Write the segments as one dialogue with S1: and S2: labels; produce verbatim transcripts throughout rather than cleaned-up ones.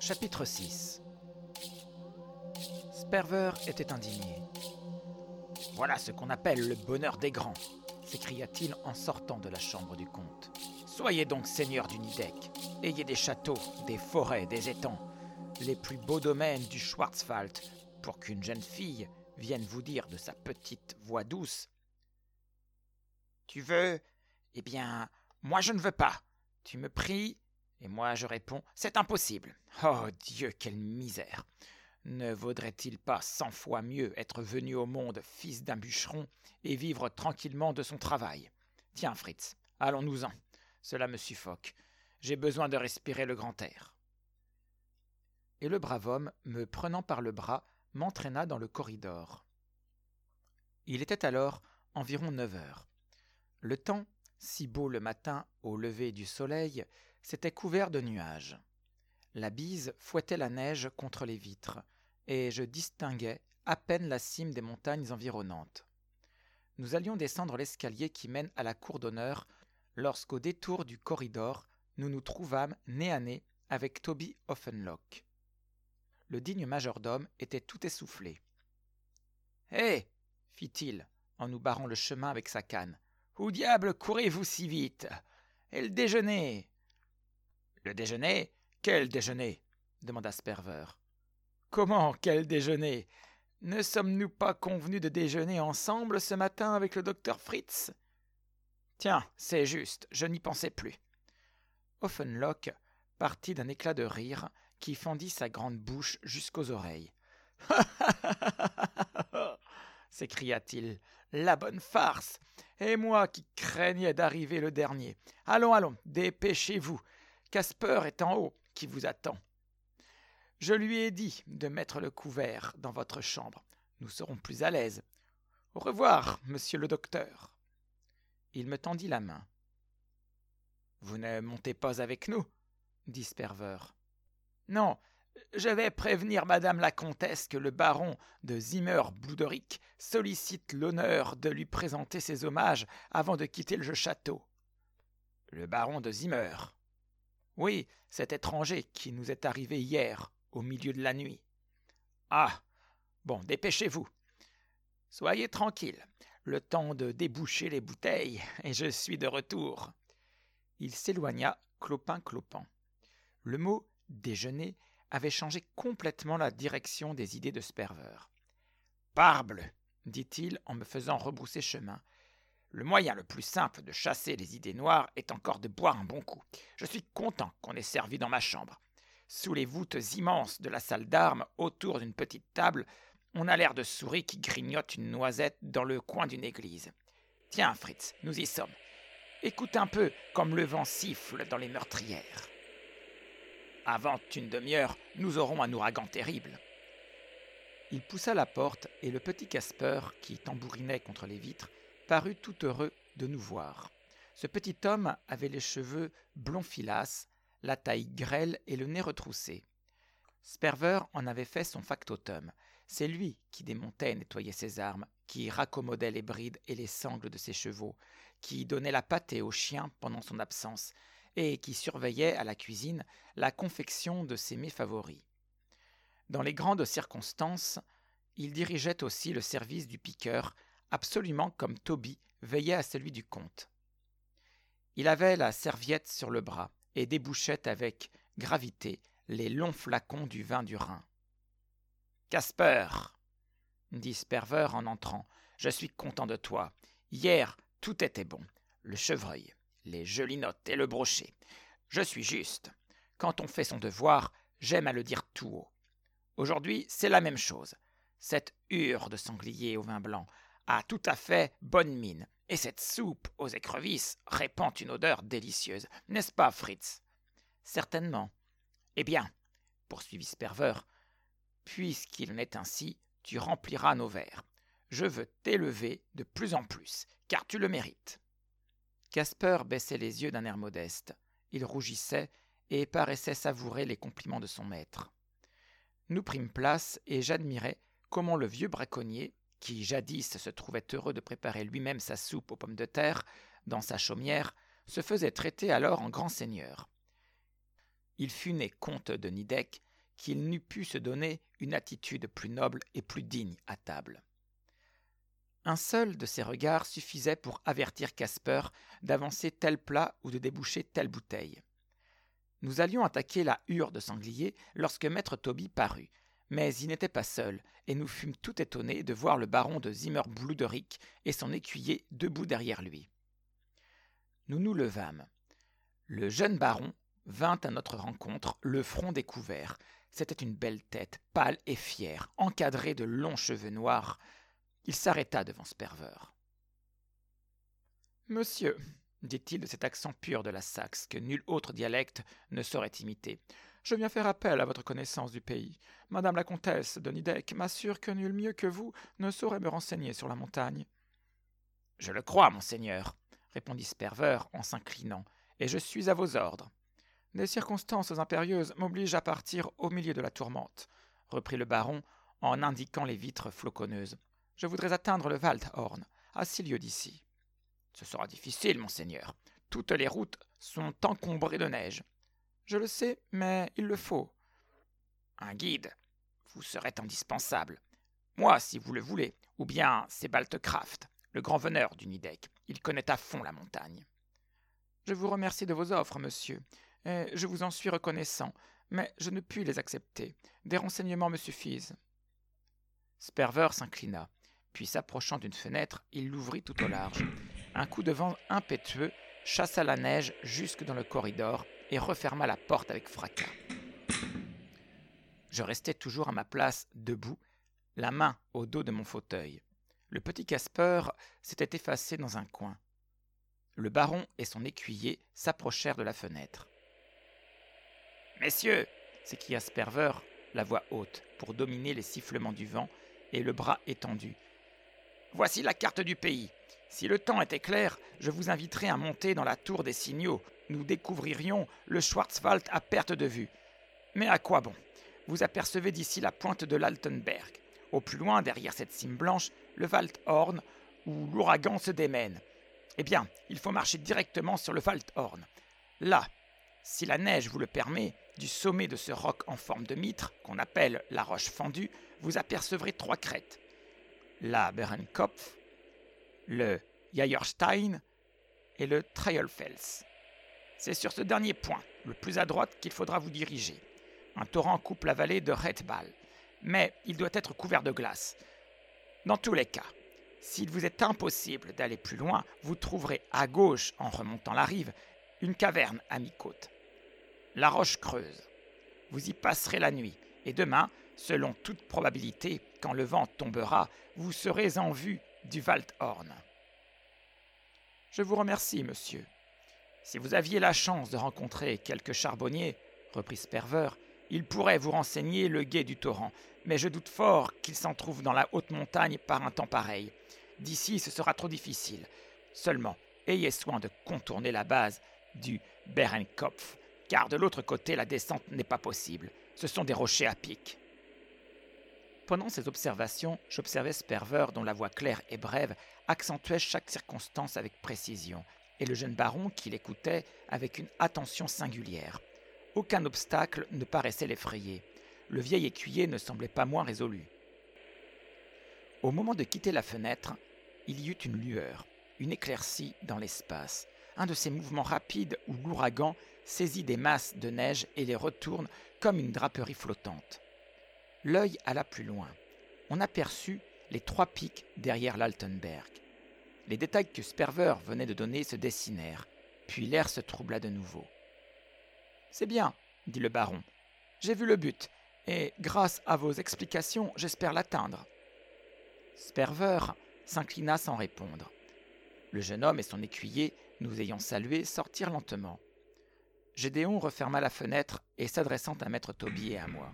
S1: Chapitre six. Sperver était indigné. « Voilà ce qu'on appelle le bonheur des grands !» s'écria-t-il en sortant de la chambre du comte. « Soyez donc seigneur du Nidec. Ayez des châteaux, des forêts, des étangs, les plus beaux domaines du Schwarzwald, pour qu'une jeune fille vienne vous dire de sa petite voix douce « Tu veux ? Eh bien, moi je ne veux pas. Tu me pries ? Et moi je réponds « C'est impossible. Oh Dieu, quelle misère ! Ne vaudrait-il pas cent fois mieux être venu au monde fils d'un bûcheron et vivre tranquillement de son travail ? Tiens, Fritz, allons-nous-en. Cela me suffoque. J'ai besoin de respirer le grand air. » Et le brave homme, me prenant par le bras, m'entraîna dans le corridor. Il était alors environ neuf heures. Le temps, si beau le matin au lever du soleil, s'était couvert de nuages. La bise fouettait la neige contre les vitres, et je distinguais à peine la cime des montagnes environnantes. Nous allions descendre l'escalier qui mène à la cour d'honneur, lorsqu'au détour du corridor, nous nous trouvâmes nez à nez avec Toby Offenlock. Le digne majordome était tout essoufflé. « Hé !» fit-il, en nous barrant le chemin avec sa canne. « Où diable courez-vous si vite ? Et le déjeuner ?» ?»« Le déjeuner ? Quel déjeuner ?» demanda Sperver. « Comment, quel déjeuner ? Ne sommes-nous pas convenus de déjeuner ensemble ce matin avec le docteur Fritz ? Tiens, c'est juste, je n'y pensais plus. » Offenlock partit d'un éclat de rire qui fendit sa grande bouche jusqu'aux oreilles. « s'écria-t-il, « la bonne farce ! Et moi qui craignais d'arriver le dernier. Allons, allons, dépêchez-vous. Casper est en haut, qui vous attend. Je lui ai dit de mettre le couvert dans votre chambre. Nous serons plus à l'aise. Au revoir, monsieur le docteur. » Il me tendit la main. « Vous ne montez pas avec nous ?» dit Sperver. « Non, je vais prévenir madame la comtesse que le baron de Zimmer-Blouderick sollicite l'honneur de lui présenter ses hommages avant de quitter le château. »« Le baron de Zimmer ?»« Oui, cet étranger qui nous est arrivé hier, au milieu de la nuit. »« Ah, bon, dépêchez-vous. Soyez tranquille, le temps de déboucher les bouteilles, et je suis de retour. » Il s'éloigna, clopin-clopant. Le mot « déjeuner » avait changé complètement la direction des idées de Sperver. « Parbleu !» dit-il en me faisant rebrousser chemin. « Le moyen le plus simple de chasser les idées noires est encore de boire un bon coup. Je suis content qu'on ait servi dans ma chambre. Sous les voûtes immenses de la salle d'armes, autour d'une petite table, on a l'air de souris qui grignotent une noisette dans le coin d'une église. Tiens, Fritz, nous y sommes. Écoute un peu comme le vent siffle dans les meurtrières. Avant une demi-heure, nous aurons un ouragan terrible. » Il poussa la porte et le petit Casper, qui tambourinait contre les vitres, parut tout heureux de nous voir. Ce petit homme avait les cheveux blond filasse, la taille grêle et le nez retroussé. Sperver en avait fait son factotum. C'est lui qui démontait et nettoyait ses armes, qui raccommodait les brides et les sangles de ses chevaux, qui donnait la pâtée aux chiens pendant son absence, et qui surveillait à la cuisine la confection de ses mets favoris. Dans les grandes circonstances, il dirigeait aussi le service du piqueur, absolument comme Toby veillait à celui du comte. Il avait la serviette sur le bras et débouchait avec gravité les longs flacons du vin du Rhin. « Casper !» dit Sperver en entrant, « je suis content de toi. Hier, tout était bon. Le chevreuil, les gelinottes et le brochet. Je suis juste. Quand on fait son devoir, j'aime à le dire tout haut. Aujourd'hui, c'est la même chose. Cette hure de sanglier au vin blanc a tout à fait bonne mine, et cette soupe aux écrevisses répand une odeur délicieuse. N'est-ce pas, Fritz ? » ?»« Certainement. »« Eh bien, poursuivit Sperver, puisqu'il en est ainsi, tu rempliras nos verres. Je veux t'élever de plus en plus, car tu le mérites. » Casper baissait les yeux d'un air modeste. Il rougissait et paraissait savourer les compliments de son maître. Nous prîmes place et j'admirais comment le vieux braconnier, qui jadis se trouvait heureux de préparer lui-même sa soupe aux pommes de terre dans sa chaumière, se faisait traiter alors en grand seigneur. Il fut né comte de Nidec qu'il n'eût pu se donner une attitude plus noble et plus digne à table. Un seul de ces regards suffisait pour avertir Casper d'avancer tel plat ou de déboucher telle bouteille. Nous allions attaquer la hure de sanglier lorsque maître Tobie parut, mais il n'était pas seul, et nous fûmes tout étonnés de voir le baron de Zimmer-Bluderick et son écuyer debout derrière lui. Nous nous levâmes. Le jeune baron vint à notre rencontre, le front découvert. C'était une belle tête, pâle et fière, encadrée de longs cheveux noirs. Il s'arrêta devant Sperver. « Monsieur, dit-il de cet accent pur de la Saxe que nul autre dialecte ne saurait imiter, je viens faire appel à votre connaissance du pays. Madame la comtesse de Nideck m'assure que nul mieux que vous ne saurait me renseigner sur la montagne. »« Je le crois, monseigneur, » répondit Sperver en s'inclinant, « et je suis à vos ordres. »« Des circonstances impérieuses m'obligent à partir au milieu de la tourmente, » reprit le baron en indiquant les vitres floconneuses. « Je voudrais atteindre le Waldhorn, à six lieues d'ici. »« Ce sera difficile, monseigneur. Toutes les routes sont encombrées de neige. »« Je le sais, mais il le faut. »« Un guide vous serait indispensable. Moi, si vous le voulez, ou bien c'est Baltecraft, le grand veneur du Nideck. Il connaît à fond la montagne. »« Je vous remercie de vos offres, monsieur, et je vous en suis reconnaissant, mais je ne puis les accepter. Des renseignements me suffisent. » Sperver s'inclina, puis s'approchant d'une fenêtre, il l'ouvrit tout au large. Un coup de vent impétueux chassa la neige jusque dans le corridor et referma la porte avec fracas. Je restais toujours à ma place, debout, la main au dos de mon fauteuil. Le petit Casper s'était effacé dans un coin. Le baron et son écuyer s'approchèrent de la fenêtre. « Messieurs !» s'écria Sperver, la voix haute, pour dominer les sifflements du vent, et le bras étendu. « Voici la carte du pays. Si le temps était clair, je vous inviterais à monter dans la tour des signaux. Nous découvririons le Schwarzwald à perte de vue. Mais à quoi bon? Vous apercevez d'ici la pointe de l'Altenberg. Au plus loin, derrière cette cime blanche, le Waldhorn, où l'ouragan se démène. Eh bien, il faut marcher directement sur le Waldhorn. Là, si la neige vous le permet, du sommet de ce roc en forme de mitre, qu'on appelle la roche fendue, vous apercevrez trois crêtes. La Berenkopf, le Jaierstein et le Treyelfels. C'est sur ce dernier point, le plus à droite, qu'il faudra vous diriger. Un torrent coupe la vallée de Reitball, mais il doit être couvert de glace. Dans tous les cas, s'il vous est impossible d'aller plus loin, vous trouverez à gauche, en remontant la rive, une caverne à mi-côte. La roche creuse. Vous y passerez la nuit, et demain, selon toute probabilité, quand le vent tombera, vous serez en vue du Waldhorn. Je vous remercie, monsieur. Si vous aviez la chance de rencontrer quelques charbonniers, reprit Sperver, ils pourraient vous renseigner le gué du torrent, mais je doute fort qu'il s'en trouve dans la haute montagne par un temps pareil. D'ici, ce sera trop difficile. Seulement, ayez soin de contourner la base du Berenkopf, car de l'autre côté, la descente n'est pas possible. Ce sont des rochers à pic. Pendant ces observations, j'observais Sperver, dont la voix claire et brève accentuait chaque circonstance avec précision, et le jeune baron qui l'écoutait avec une attention singulière. Aucun obstacle ne paraissait l'effrayer. Le vieil écuyer ne semblait pas moins résolu. Au moment de quitter la fenêtre, il y eut une lueur, une éclaircie dans l'espace, un de ces mouvements rapides où l'ouragan saisit des masses de neige et les retourne comme une draperie flottante. L'œil alla plus loin. On aperçut les trois pics derrière l'Altenberg. Les détails que Sperver venait de donner se dessinèrent, puis l'air se troubla de nouveau. « C'est bien, » dit le baron. « J'ai vu le but, et grâce à vos explications, j'espère l'atteindre. » Sperver s'inclina sans répondre. Le jeune homme et son écuyer, nous ayant salués, sortirent lentement. Gédéon referma la fenêtre et s'adressant à maître Tobie et à moi.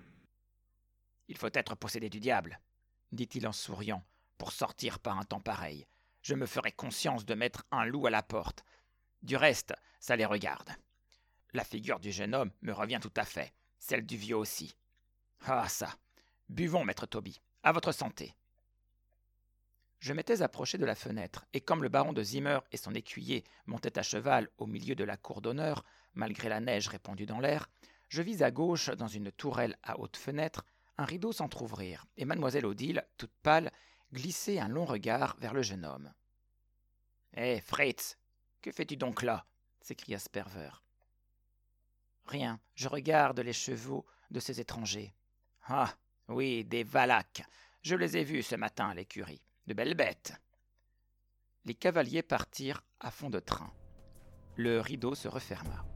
S1: « Il faut être possédé du diable, » dit-il en souriant, « pour sortir par un temps pareil. Je me ferai conscience de mettre un loup à la porte. Du reste, ça les regarde. La figure du jeune homme me revient tout à fait, celle du vieux aussi. Ah ça, buvons, maître Tobie, à votre santé. » Je m'étais approché de la fenêtre, et comme le baron de Zimmer et son écuyer montaient à cheval au milieu de la cour d'honneur, malgré la neige répandue dans l'air, Je vis à gauche, dans une tourelle à haute fenêtre, un rideau s'entr'ouvrir, et mademoiselle Odile, toute pâle, glisser un long regard vers le jeune homme. « Hé, Fritz, que fais-tu donc là » s'écria Sperver. « Rien, je regarde les chevaux de ces étrangers. »« Ah, oui, des valaques. Je les ai vus ce matin à l'écurie. De belles bêtes. » Les cavaliers partirent à fond de train. Le rideau se referma.